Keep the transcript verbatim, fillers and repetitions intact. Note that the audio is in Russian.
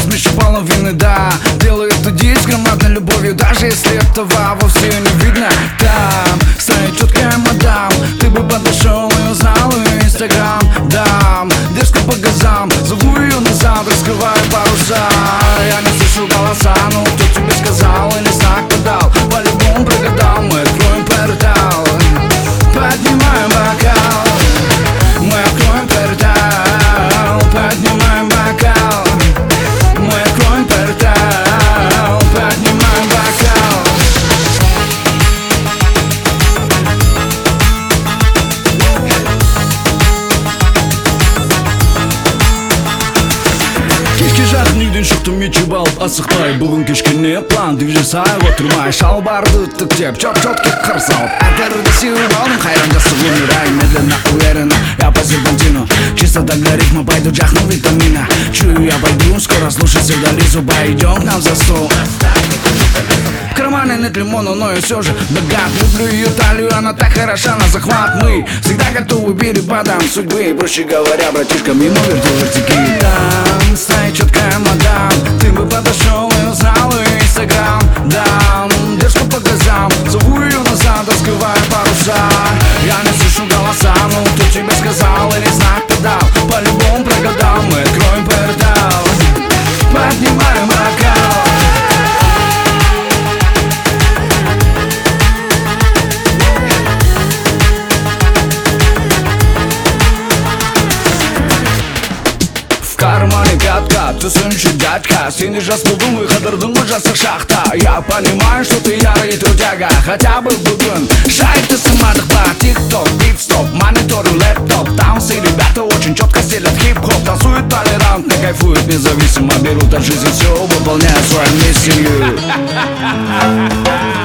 меньше половины, да. Делаю эту дичь с громадной любовью, даже если этого вовсе не видно. Там стоит четкая мадам, ты бы подошел и узнал ее инстаграм. Дам дерзко по газам, зову ее назад, раскрываю паруса. Я не слышу голоса, но кто тебе сказал или знак подал? По-любому прогадал, мы откроем портал. Поднимаем бокал, мы откроем портал. Поднимаем бокал, мы откроем портал. Поднимаем бокал. Кешке жақын үйден шықтым мечіп алып асықпай. Бүгін кешкене план движи сай отырмай. Шалбарды тіктеп чоп-чотке қыр салып әтерді сеуіп алдым, қайран жасып умирай. Медленно, уверенно, я по серпантину. Чистота для ритма, пойду жахну витамина. Чую, я пойду, скоро слушать вдали зуба. Идем к нам за стол. В кармане нет лимона, но и все же богат. Люблю ее талию, она так хороша на захват. Мы всегда готовы перепадам судьбы. Проще говоря, братишка, мимо вертел вертики. Там стоит четкая мадам, ты бы подошел и узнал ее инстаграм. Дам дерзко по глазам, зову ее назад, раскрываю паруса. Я не слышу голоса, но кто тебе сказал или знак подал? По-любому прогадал, мы откроем портал. Поднимаем бокал. В кармане пятка, түсінші дядька. Сені жас болдың, қыдырдың ғой жасық шақта. Я понимаю, что ты ярый трудяга. Хотя бы бүгін шайты сымадық ба. Тик-ток, бит-стоп, мониторю, лэптоп. Там все ребята очень четко стелят хип-хоп. Танцуют толерантно, кайфуют независимо. Берут от жизни все, выполняют свою миссию.